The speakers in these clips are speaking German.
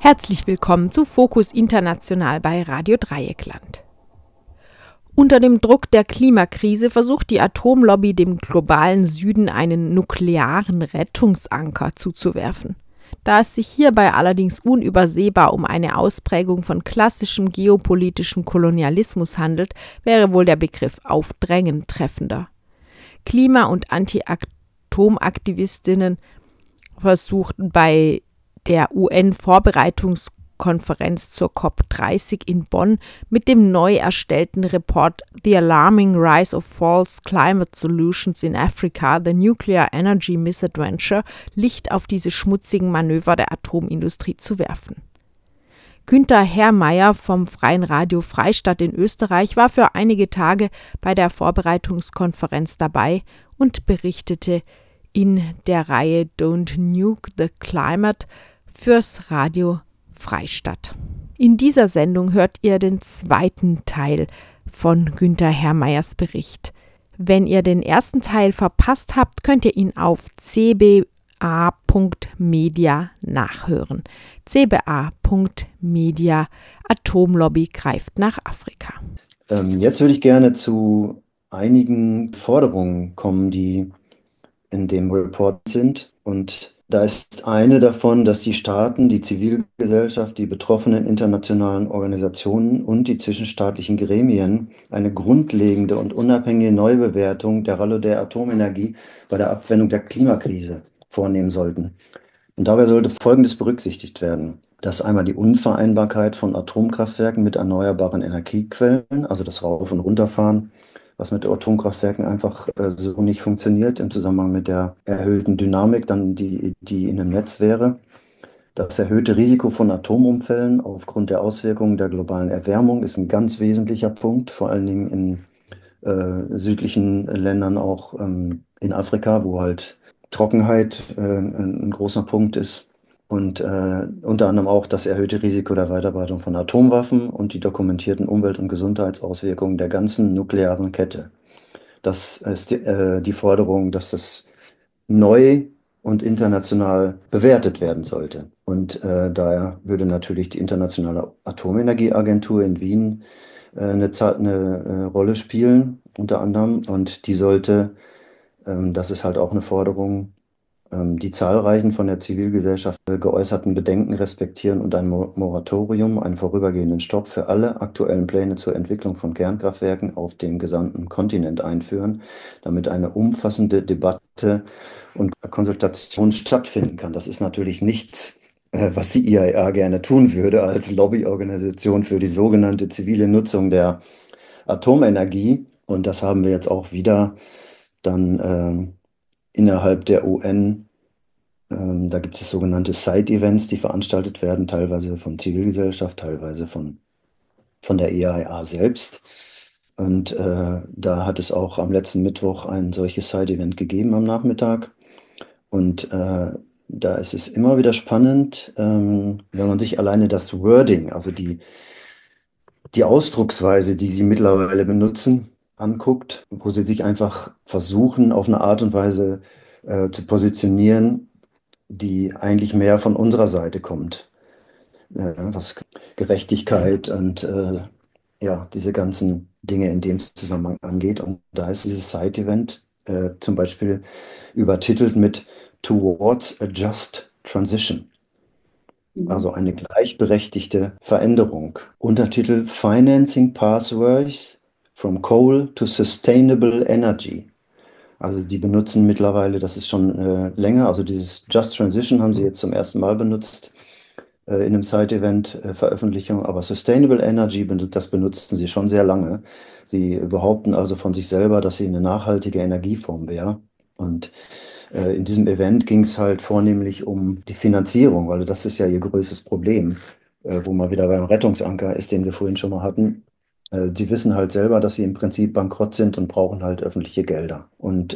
Herzlich willkommen zu Fokus International bei Radio Dreieckland. Unter dem Druck der Klimakrise versucht die Atomlobby dem globalen Süden einen nuklearen Rettungsanker zuzuwerfen. Da es sich hierbei allerdings unübersehbar um eine Ausprägung von klassischem geopolitischem Kolonialismus handelt, wäre wohl der Begriff Aufdrängen treffender. Klima- und Anti-Atom-Aktivistinnen versuchten bei der UN-Vorbereitungskonferenz zur COP30 in Bonn mit dem neu erstellten Report The Alarming Rise of False Climate Solutions in Africa, The Nuclear Energy Misadventure, Licht auf diese schmutzigen Manöver der Atomindustrie zu werfen. Günther Herrmeier vom Freien Radio Freistadt in Österreich war für einige Tage bei der Vorbereitungskonferenz dabei und berichtete in der Reihe Don't Nuke the Climate fürs Radio Freistadt. In dieser Sendung hört ihr den zweiten Teil von Günther Herrmeiers Bericht. Wenn ihr den ersten Teil verpasst habt, könnt ihr ihn auf cba.media nachhören. cba.media, Atomlobby greift nach Afrika. Jetzt würde ich gerne zu einigen Forderungen kommen, die in dem Report sind. Und da ist eine davon, dass die Staaten, die Zivilgesellschaft, die betroffenen internationalen Organisationen und die zwischenstaatlichen Gremien eine grundlegende und unabhängige Neubewertung der Rolle der Atomenergie bei der Abwendung der Klimakrise vornehmen sollten. Und dabei sollte Folgendes berücksichtigt werden: dass einmal die Unvereinbarkeit von Atomkraftwerken mit erneuerbaren Energiequellen, also das Rauf- und Runterfahren, was mit Atomkraftwerken einfach so nicht funktioniert im Zusammenhang mit der erhöhten Dynamik, dann die in einem Netz wäre. Das erhöhte Risiko von Atomunfällen aufgrund der Auswirkungen der globalen Erwärmung ist ein ganz wesentlicher Punkt, vor allen Dingen in südlichen Ländern, auch in Afrika, wo halt Trockenheit ein großer Punkt ist. Und unter anderem auch das erhöhte Risiko der Weiterverbreitung von Atomwaffen und die dokumentierten Umwelt- und Gesundheitsauswirkungen der ganzen nuklearen Kette. Das ist die Forderung, dass das neu und international bewertet werden sollte. Und daher würde natürlich die Internationale Atomenergieagentur in Wien eine Rolle spielen, unter anderem. Und die sollte, das ist halt auch eine Forderung, die zahlreichen von der Zivilgesellschaft geäußerten Bedenken respektieren und ein Moratorium, einen vorübergehenden Stopp für alle aktuellen Pläne zur Entwicklung von Kernkraftwerken auf dem gesamten Kontinent einführen, damit eine umfassende Debatte und Konsultation stattfinden kann. Das ist natürlich nichts, was die IAEA gerne tun würde als Lobbyorganisation für die sogenannte zivile Nutzung der Atomenergie. Und das haben wir jetzt auch wieder dann innerhalb der UN. Da gibt es sogenannte Side-Events, die veranstaltet werden, teilweise von Zivilgesellschaft, teilweise von der IAEA selbst. Und da hat es auch am letzten Mittwoch ein solches Side-Event gegeben am Nachmittag. Und da ist es immer wieder spannend, wenn man sich alleine das Wording, also die Ausdrucksweise, die sie mittlerweile benutzen, anguckt, wo sie sich einfach versuchen, auf eine Art und Weise zu positionieren, die eigentlich mehr von unserer Seite kommt, was Gerechtigkeit und ja, diese ganzen Dinge in dem Zusammenhang angeht. Und da ist dieses Side-Event zum Beispiel übertitelt mit Towards a Just Transition. Also eine gleichberechtigte Veränderung. Untertitel Financing Pathways from Coal to Sustainable Energy. Also die benutzen mittlerweile, das ist schon länger, also dieses Just Transition haben sie jetzt zum ersten Mal benutzt in einem Side-Event-Veröffentlichung, aber Sustainable Energy, das benutzen sie schon sehr lange. Sie behaupten also von sich selber, dass sie eine nachhaltige Energieform wäre. Und in diesem Event ging es halt vornehmlich um die Finanzierung, weil das ist ja ihr größtes Problem, wo man wieder beim Rettungsanker ist, den wir vorhin schon mal hatten. Sie wissen halt selber, dass sie im Prinzip bankrott sind und brauchen halt öffentliche Gelder. Und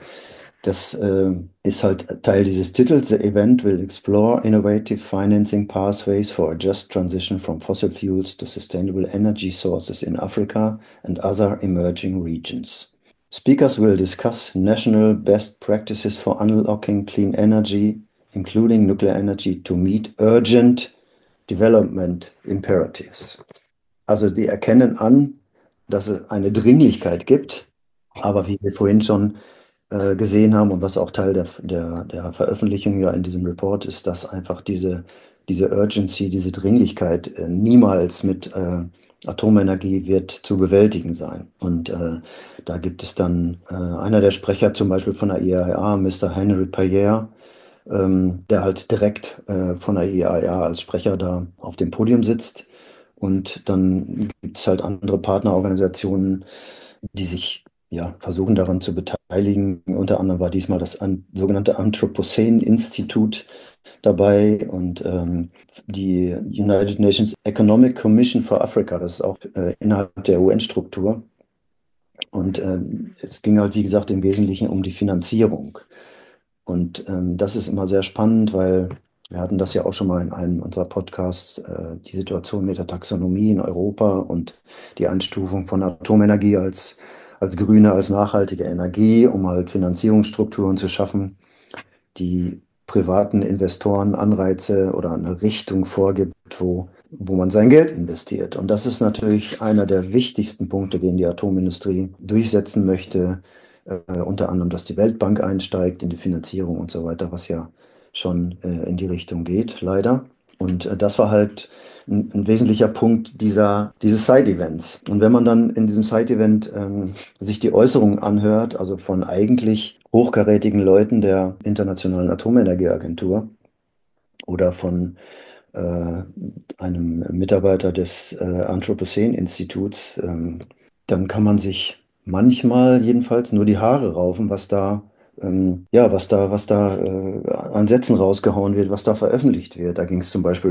das ist halt Teil dieses Titels. The event will explore innovative financing pathways for a just transition from fossil fuels to sustainable energy sources in Africa and other emerging regions. Speakers will discuss national best practices for unlocking clean energy, including nuclear energy, to meet urgent Development Imperatives. Also die erkennen an, dass es eine Dringlichkeit gibt, aber wie wir vorhin schon gesehen haben und was auch Teil der Veröffentlichung ja in diesem Report ist, dass einfach diese Urgency, diese Dringlichkeit niemals mit Atomenergie wird zu bewältigen sein. Und da gibt es dann einer der Sprecher zum Beispiel von der IAEA, Mr. Henry Payer, der halt direkt von der IAEA als Sprecher da auf dem Podium sitzt. Und dann gibt es halt andere Partnerorganisationen, die sich ja versuchen daran zu beteiligen. Unter anderem war diesmal das sogenannte Anthropocene-Institut dabei und die United Nations Economic Commission for Africa, das ist auch innerhalb der UN-Struktur. Und es ging halt, wie gesagt, im Wesentlichen um die Finanzierung. Und das ist immer sehr spannend, weil wir hatten das ja auch schon mal in einem unserer Podcasts, die Situation mit der Taxonomie in Europa und die Einstufung von Atomenergie als grüne, als nachhaltige Energie, um halt Finanzierungsstrukturen zu schaffen, die privaten Investoren Anreize oder eine Richtung vorgibt, wo man sein Geld investiert. Und das ist natürlich einer der wichtigsten Punkte, den die Atomindustrie durchsetzen möchte. Unter anderem, dass die Weltbank einsteigt in die Finanzierung und so weiter, was ja schon in die Richtung geht, leider. Und das war halt ein wesentlicher Punkt dieses Side-Events. Und wenn man dann in diesem Side-Event sich die Äußerungen anhört, also von eigentlich hochkarätigen Leuten der Internationalen Atomenergieagentur oder von einem Mitarbeiter des Anthropocene-Instituts, dann kann man sich manchmal jedenfalls nur die Haare raufen, ja, was da an Sätzen rausgehauen wird, was da veröffentlicht wird. Da ging es zum Beispiel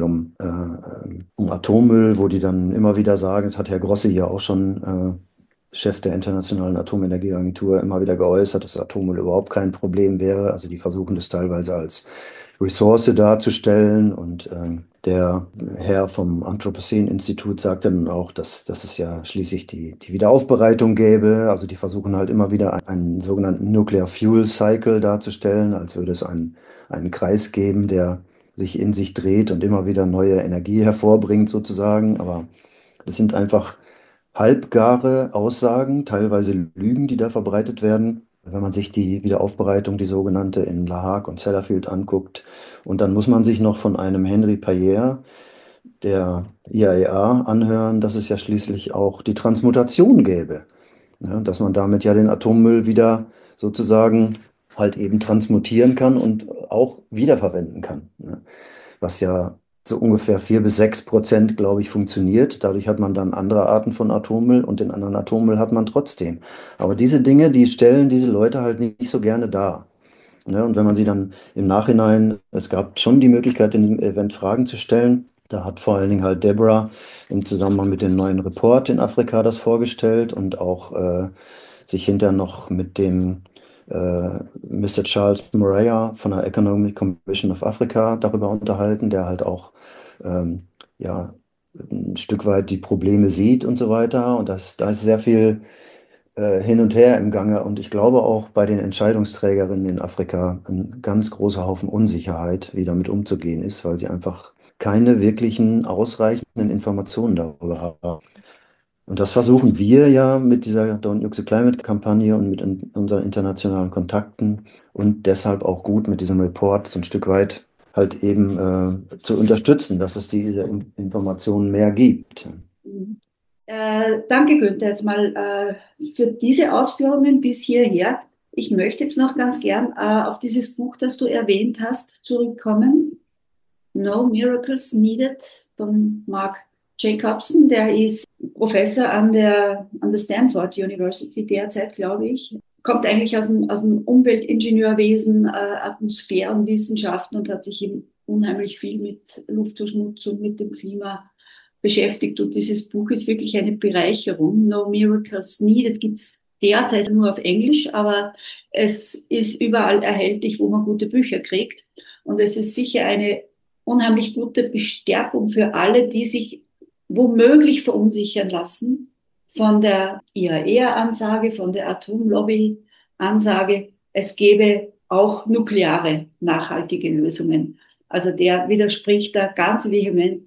um Atommüll, wo die dann immer wieder sagen, das hat Herr Grossi ja auch schon, Chef der Internationalen Atomenergieagentur, immer wieder geäußert, dass Atommüll überhaupt kein Problem wäre. Also die versuchen das teilweise als Ressource darzustellen und der Herr vom Anthropocene-Institut sagte dann auch, dass es ja schließlich die Wiederaufbereitung gäbe. Also die versuchen halt immer wieder einen sogenannten Nuclear Fuel Cycle darzustellen, als würde es einen Kreis geben, der sich in sich dreht und immer wieder neue Energie hervorbringt sozusagen. Aber das sind einfach halbgare Aussagen, teilweise Lügen, die da verbreitet werden. Wenn man sich die Wiederaufbereitung, die sogenannte in La Hague und Sellafield anguckt, und dann muss man sich noch von einem Henry Payer, der IAEA, anhören, dass es ja schließlich auch die Transmutation gäbe. Ja, dass man damit ja den Atommüll wieder sozusagen halt eben transmutieren kann und auch wiederverwenden kann. Ne? Was ja so ungefähr 4 bis 6%, glaube ich, funktioniert. Dadurch hat man dann andere Arten von Atommüll und den anderen Atommüll hat man trotzdem. Aber diese Dinge, die stellen diese Leute halt nicht so gerne dar. Ne? Und wenn man sie dann im Nachhinein, es gab schon die Möglichkeit, in diesem Event Fragen zu stellen. Da hat vor allen Dingen halt Deborah im Zusammenhang mit dem neuen Report in Afrika das vorgestellt und auch sich hinterher noch mit dem Mr. Charles Moreira von der Economic Commission of Africa darüber unterhalten, der halt auch ja, ein Stück weit die Probleme sieht und so weiter. Und da ist sehr viel hin und her im Gange. Und ich glaube auch bei den Entscheidungsträgerinnen in Afrika ein ganz großer Haufen Unsicherheit, wie damit umzugehen ist, weil sie einfach keine wirklichen ausreichenden Informationen darüber haben. Und das versuchen wir ja mit dieser Don't Nuke the Climate-Kampagne und mit unseren internationalen Kontakten und deshalb auch gut mit diesem Report so ein Stück weit halt eben zu unterstützen, dass es diese Informationen mehr gibt. Danke, Günther, jetzt mal für diese Ausführungen bis hierher. Ich möchte jetzt noch ganz gern auf dieses Buch, das du erwähnt hast, zurückkommen. No Miracles Needed von Mark Jacobson. Der ist Professor an der Stanford University derzeit, glaube ich. Kommt eigentlich aus dem Umweltingenieurwesen, Atmosphärenwissenschaften und hat sich eben unheimlich viel mit Luftverschmutzung, mit dem Klima beschäftigt. Und dieses Buch ist wirklich eine Bereicherung. No Miracles Needed gibt es derzeit nur auf Englisch, aber es ist überall erhältlich, wo man gute Bücher kriegt. Und es ist sicher eine unheimlich gute Bestärkung für alle, die sich womöglich verunsichern lassen von der IAEA-Ansage, von der Atomlobby-Ansage, es gäbe auch nukleare nachhaltige Lösungen. Also der widerspricht da ganz vehement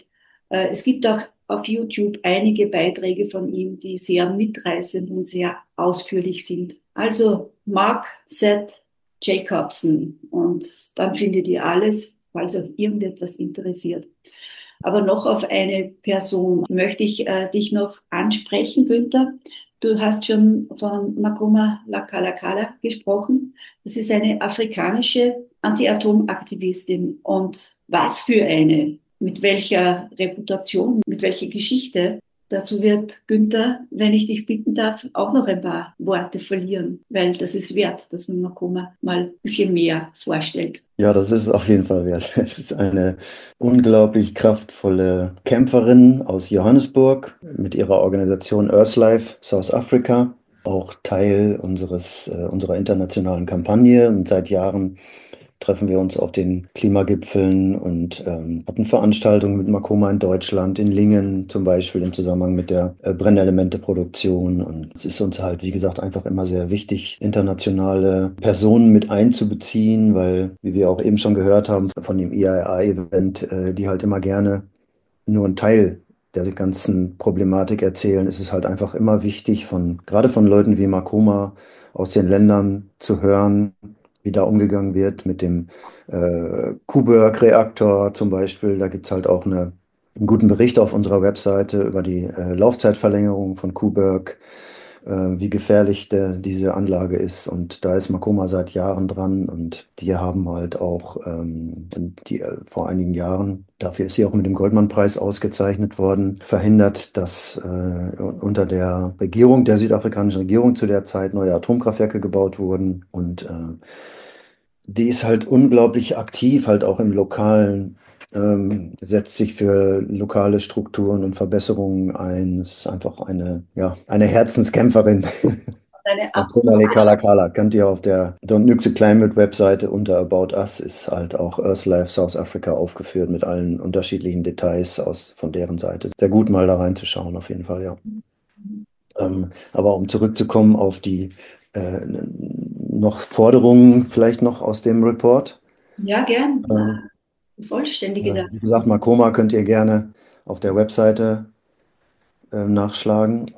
Es gibt auch auf YouTube einige Beiträge von ihm, die sehr mitreißend und sehr ausführlich sind. Also Mark Z. Jacobson, und dann findet ihr alles, falls euch irgendetwas interessiert. Aber noch auf eine Person möchte ich dich noch ansprechen, Günther. Du hast schon von Makoma Lakalakala gesprochen. Das ist eine afrikanische Anti-Atom-Aktivistin. Und was für eine, mit welcher Reputation, mit welcher Geschichte. Dazu wird Günther, wenn ich dich bitten darf, auch noch ein paar Worte verlieren, weil das ist wert, dass man Makoma mal ein bisschen mehr vorstellt. Ja, das ist auf jeden Fall wert. Es ist eine unglaublich kraftvolle Kämpferin aus Johannesburg mit ihrer Organisation Earthlife South Africa, auch Teil unserer internationalen Kampagne. Und seit Jahren treffen wir uns auf den Klimagipfeln und hatten Veranstaltungen mit Makoma in Deutschland, in Lingen zum Beispiel im Zusammenhang mit der Brennelementeproduktion. Und es ist uns halt, wie gesagt, einfach immer sehr wichtig, internationale Personen mit einzubeziehen, weil, wie wir auch eben schon gehört haben von dem IAA-Event, die halt immer gerne nur einen Teil der ganzen Problematik erzählen, ist es halt einfach immer wichtig, gerade von Leuten wie Makoma aus den Ländern zu hören, wie da umgegangen wird mit dem Coburg-Reaktor zum Beispiel. Da gibt es halt auch einen guten Bericht auf unserer Webseite über die Laufzeitverlängerung von Coburg, wie gefährlich diese Anlage ist. Und da ist Makoma seit Jahren dran und die haben halt auch vor einigen Jahren, dafür ist sie auch mit dem Goldman-Preis ausgezeichnet worden, verhindert, dass unter der Regierung, der südafrikanischen Regierung zu der Zeit neue Atomkraftwerke gebaut wurden. Und die ist halt unglaublich aktiv, halt auch im Lokalen, setzt sich für lokale Strukturen und Verbesserungen ein. Ist einfach ja, eine Herzenskämpferin. Eine Makoma absolute Lekalakala könnt ihr auf der Don't Nuke the Climate Webseite unter About Us ist halt auch Earthlife South Africa aufgeführt mit allen unterschiedlichen Details von deren Seite. Sehr gut mal da reinzuschauen, auf jeden Fall, ja. Aber um zurückzukommen auf die noch Forderungen vielleicht noch aus dem Report. Ja, gern. Ähm, Vollständige Wie das. gesagt, Makoma könnt ihr gerne auf der Webseite nachschlagen.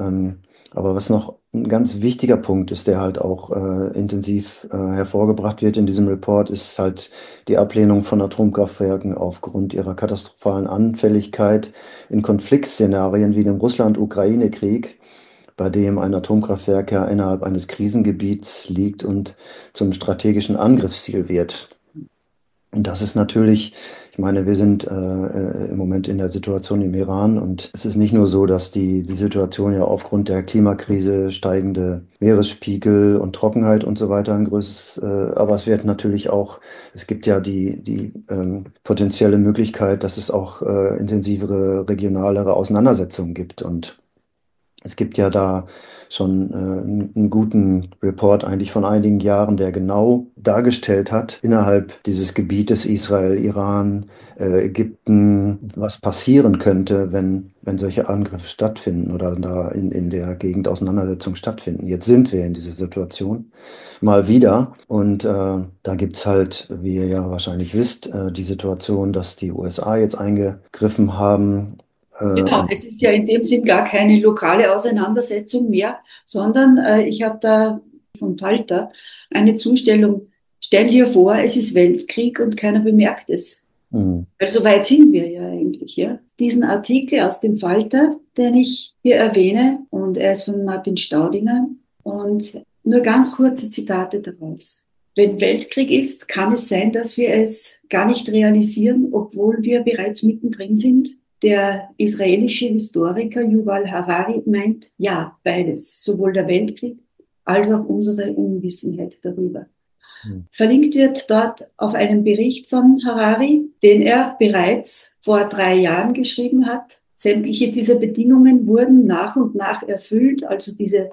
Aber was noch ein ganz wichtiger Punkt ist, der halt auch intensiv hervorgebracht wird in diesem Report, ist halt die Ablehnung von Atomkraftwerken aufgrund ihrer katastrophalen Anfälligkeit in Konfliktszenarien wie dem Russland-Ukraine-Krieg, bei dem ein Atomkraftwerk ja innerhalb eines Krisengebiets liegt und zum strategischen Angriffsziel wird. Und das ist natürlich, ich meine, wir sind im Moment in der Situation im Iran und es ist nicht nur so, dass die Situation ja aufgrund der Klimakrise, steigende Meeresspiegel und Trockenheit und so weiter ein größeres, aber es wird natürlich auch, es gibt ja die potenzielle Möglichkeit, dass es auch intensivere, regionalere Auseinandersetzungen gibt. Und es gibt ja da schon einen guten Report eigentlich von einigen Jahren, der genau dargestellt hat, innerhalb dieses Gebietes Israel, Iran, Ägypten, was passieren könnte, wenn solche Angriffe stattfinden oder da in der Gegend Auseinandersetzungen stattfinden. Jetzt sind wir in dieser Situation mal wieder und da gibt's halt, wie ihr ja wahrscheinlich wisst, die Situation, dass die USA jetzt eingegriffen haben. Genau, es ist ja in dem Sinn gar keine lokale Auseinandersetzung mehr, sondern ich habe da vom Falter eine Zustellung. Stell dir vor, es ist Weltkrieg und keiner bemerkt es. Mhm. Weil so weit sind wir ja eigentlich, ja. Diesen Artikel aus dem Falter, den ich hier erwähne, und er ist von Martin Staudinger, und nur ganz kurze Zitate daraus. Wenn Weltkrieg ist, kann es sein, dass wir es gar nicht realisieren, obwohl wir bereits mittendrin sind. Der israelische Historiker Yuval Harari meint, ja, beides, sowohl der Weltkrieg als auch unsere Unwissenheit darüber. Verlinkt wird dort auf einen Bericht von Harari, den er bereits vor 3 Jahren geschrieben hat. Sämtliche dieser Bedingungen wurden nach und nach erfüllt, also diese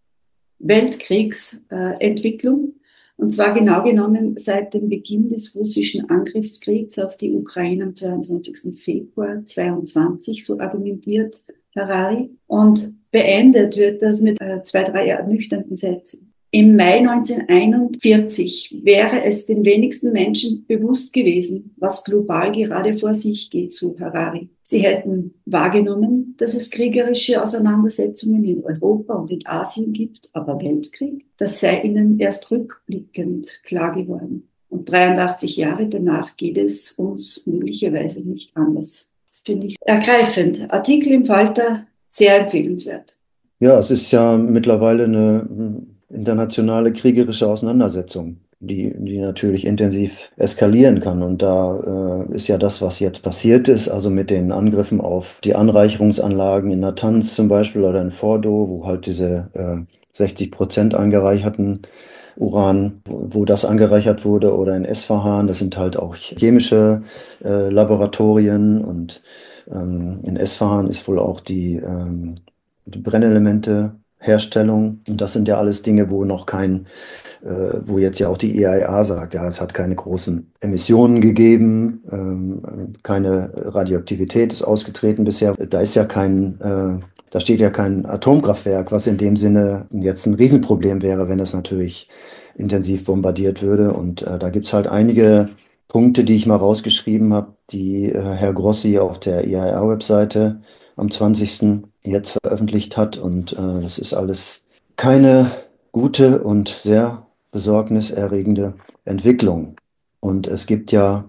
Weltkriegsentwicklung. Und zwar genau genommen seit dem Beginn des russischen Angriffskriegs auf die Ukraine am 22. Februar 2022, so argumentiert Harari. Und beendet wird das mit 2, 3 ernüchternden Sätzen. Im Mai 1941 wäre es den wenigsten Menschen bewusst gewesen, was global gerade vor sich geht, so Harari. Sie hätten wahrgenommen, dass es kriegerische Auseinandersetzungen in Europa und in Asien gibt, aber Weltkrieg, das sei ihnen erst rückblickend klar geworden. Und 83 Jahre danach geht es uns möglicherweise nicht anders. Das finde ich ergreifend. Artikel im Falter, sehr empfehlenswert. Ja, es ist ja mittlerweile eine internationale kriegerische Auseinandersetzung, die natürlich intensiv eskalieren kann. Und da ist ja das, was jetzt passiert ist, also mit den Angriffen auf die Anreicherungsanlagen in Natanz zum Beispiel oder in Fordow, wo halt diese 60% angereicherten Uran, wo das angereichert wurde, oder in Esfahan, das sind halt auch chemische Laboratorien, und in Esfahan ist wohl auch die Brennelemente-Herstellung. Und das sind ja alles Dinge, wo noch wo jetzt ja auch die EIA sagt, ja, es hat keine großen Emissionen gegeben, keine Radioaktivität ist ausgetreten bisher. Da steht ja kein Atomkraftwerk, was in dem Sinne jetzt ein Riesenproblem wäre, wenn es natürlich intensiv bombardiert würde. Und da gibt es halt einige Punkte, die ich mal rausgeschrieben habe, die Herr Grossi auf der EIA-Webseite am 20. jetzt veröffentlicht hat. Und das ist alles keine gute und sehr besorgniserregende Entwicklung. Und es gibt ja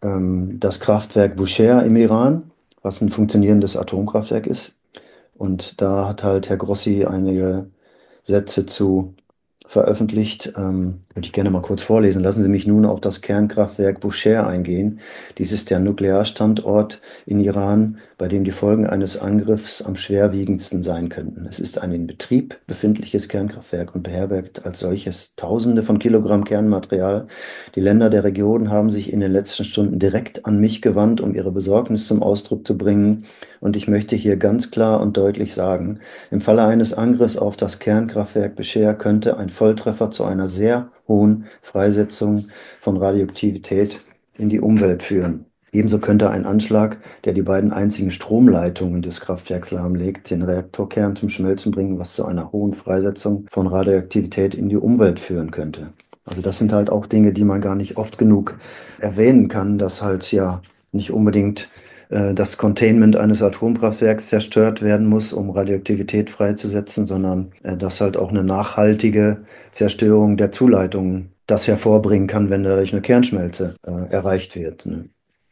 das Kraftwerk Bushehr im Iran, was ein funktionierendes Atomkraftwerk ist. Und da hat halt Herr Grossi einige Sätze zu veröffentlicht. Würde ich gerne mal kurz vorlesen. Lassen Sie mich nun auf das Kernkraftwerk Bushehr eingehen. Dies ist der Nuklearstandort in Iran, bei dem die Folgen eines Angriffs am schwerwiegendsten sein könnten. Es ist ein in Betrieb befindliches Kernkraftwerk und beherbergt als solches Tausende von Kilogramm Kernmaterial. Die Länder der Region haben sich in den letzten Stunden direkt an mich gewandt, um ihre Besorgnis zum Ausdruck zu bringen. Und ich möchte hier ganz klar und deutlich sagen, im Falle eines Angriffs auf das Kernkraftwerk Bushehr könnte ein Volltreffer zu einer sehr hohen Freisetzung von Radioaktivität in die Umwelt führen. Ebenso könnte ein Anschlag, der die beiden einzigen Stromleitungen des Kraftwerks lahmlegt, den Reaktorkern zum Schmelzen bringen, was zu einer hohen Freisetzung von Radioaktivität in die Umwelt führen könnte. Also das sind halt auch Dinge, die man gar nicht oft genug erwähnen kann, dass halt ja nicht unbedingt das Containment eines Atomkraftwerks zerstört werden muss, um Radioaktivität freizusetzen, sondern dass halt auch eine nachhaltige Zerstörung der Zuleitungen das hervorbringen kann, wenn dadurch eine Kernschmelze erreicht wird. Ne?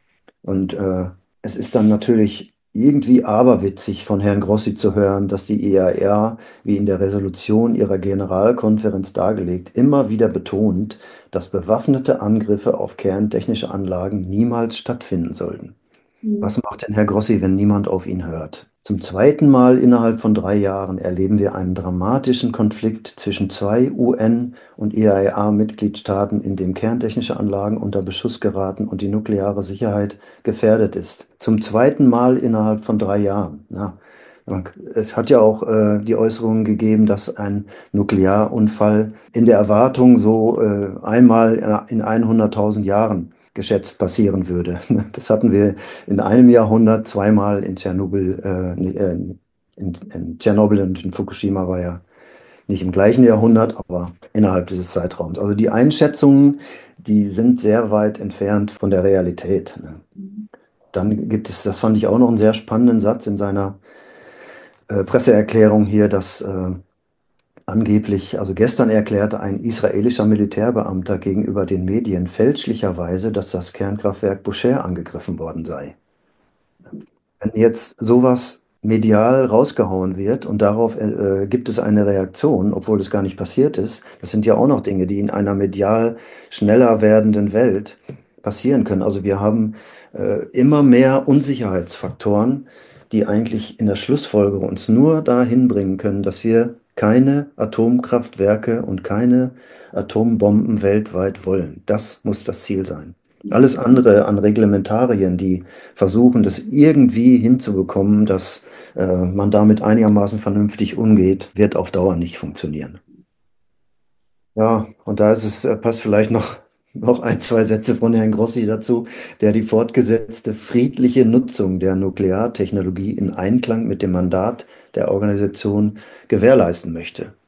Und es ist dann natürlich irgendwie aberwitzig von Herrn Grossi zu hören, dass die EAR, wie in der Resolution ihrer Generalkonferenz dargelegt, immer wieder betont, dass bewaffnete Angriffe auf kerntechnische Anlagen niemals stattfinden sollten. Was macht denn Herr Grossi, wenn niemand auf ihn hört? Zum zweiten Mal innerhalb von 3 Jahren erleben wir einen dramatischen Konflikt zwischen 2 UN- und EAA-Mitgliedstaaten, in dem kerntechnische Anlagen unter Beschuss geraten und die nukleare Sicherheit gefährdet ist. Zum zweiten Mal innerhalb von 3 Jahren. Ja. Es hat ja auch die Äußerungen gegeben, dass ein Nuklearunfall in der Erwartung so einmal in 100.000 Jahren geschätzt passieren würde. Das hatten wir in einem Jahrhundert zweimal in Tschernobyl. In Tschernobyl und in Fukushima war ja nicht im gleichen Jahrhundert, aber innerhalb dieses Zeitraums. Also die Einschätzungen, die sind sehr weit entfernt von der Realität. Ne? Dann gibt es, das fand ich auch noch einen sehr spannenden Satz in seiner Presseerklärung hier, dass angeblich, also gestern erklärte ein israelischer Militärbeamter gegenüber den Medien fälschlicherweise, dass das Kernkraftwerk Bushehr angegriffen worden sei. Wenn jetzt sowas medial rausgehauen wird und darauf gibt es eine Reaktion, obwohl das gar nicht passiert ist, das sind ja auch noch Dinge, die in einer medial schneller werdenden Welt passieren können. Also wir haben immer mehr Unsicherheitsfaktoren, die eigentlich in der Schlussfolgerung uns nur dahin bringen können, dass wir keine Atomkraftwerke und keine Atombomben weltweit wollen. Das muss das Ziel sein. Alles andere an Reglementarien, die versuchen, das irgendwie hinzubekommen, dass man damit einigermaßen vernünftig umgeht, wird auf Dauer nicht funktionieren. Ja, und da passt vielleicht noch 1, 2 Sätze von Herrn Grossi dazu, der die fortgesetzte friedliche Nutzung der Nukleartechnologie in Einklang mit dem Mandat der Organisation gewährleisten möchte.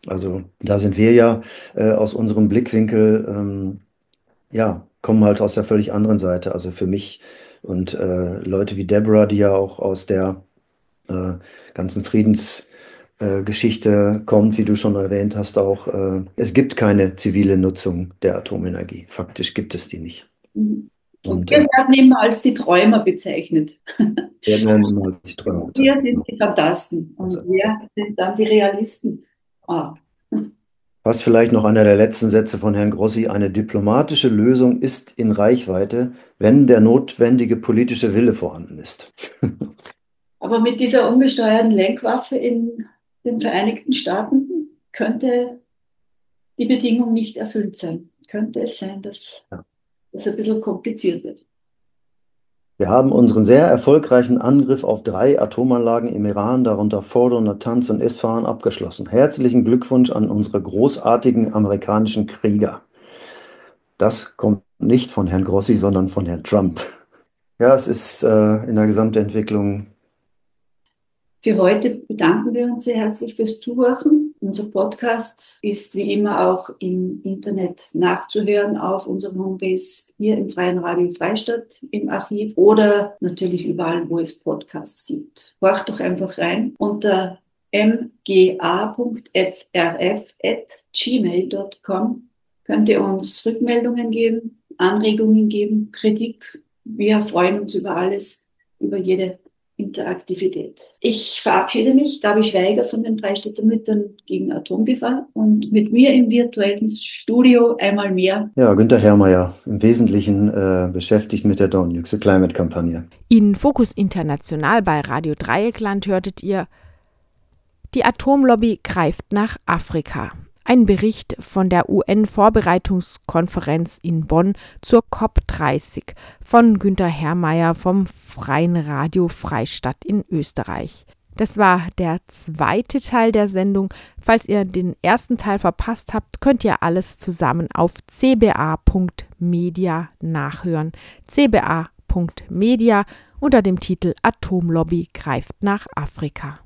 Also da sind wir ja aus unserem Blickwinkel, kommen halt aus der völlig anderen Seite. Also für mich und Leute wie Deborah, die ja auch aus der ganzen Friedensgeschichte kommt, wie du schon erwähnt hast, auch es gibt keine zivile Nutzung der Atomenergie. Faktisch gibt es die nicht. Mhm. Und Und wir werden immer als die Träumer bezeichnet. werden wir immer als die Träume Wir bezeichnet. sind die Fantasten und wir sind dann die Realisten. Ah. Was vielleicht noch einer der letzten Sätze von Herrn Grossi: Eine diplomatische Lösung ist in Reichweite, wenn der notwendige politische Wille vorhanden ist. Aber mit dieser ungesteuerten Lenkwaffe in den Vereinigten Staaten könnte die Bedingung nicht erfüllt sein. Könnte es sein, dass das ein bisschen kompliziert wird. Wir haben unseren sehr erfolgreichen Angriff auf 3 Atomanlagen im Iran, darunter Fordo, Natanz und Isfahan, abgeschlossen. Herzlichen Glückwunsch an unsere großartigen amerikanischen Krieger. Das kommt nicht von Herrn Grossi, sondern von Herrn Trump. Ja, es ist in der Gesamtentwicklung. Für heute bedanken wir uns sehr herzlich fürs Zuhören. Unser Podcast ist wie immer auch im Internet nachzuhören auf unserem Homepage hier im Freien Radio Freistadt im Archiv oder natürlich überall, wo es Podcasts gibt. Horcht doch einfach rein unter mga.frf@gmail.com könnt ihr uns Rückmeldungen geben, Anregungen geben, Kritik. Wir freuen uns über alles, über jede Interaktivität. Ich verabschiede mich, Gabi Schweiger von den Freistädter Müttern gegen Atomgefahr und mit mir im virtuellen Studio einmal mehr. Ja, Günther Herrmeier, im Wesentlichen beschäftigt mit der Don't Nuke the Climate-Kampagne. In Fokus International bei Radio Dreieckland hörtet ihr: Die Atomlobby greift nach Afrika. Ein Bericht von der UN-Vorbereitungskonferenz in Bonn zur COP30 von Günther Herrmeier vom Freien Radio Freistadt in Österreich. Das war der zweite Teil der Sendung. Falls ihr den ersten Teil verpasst habt, könnt ihr alles zusammen auf cba.media nachhören. cba.media unter dem Titel Atomlobby greift nach Afrika.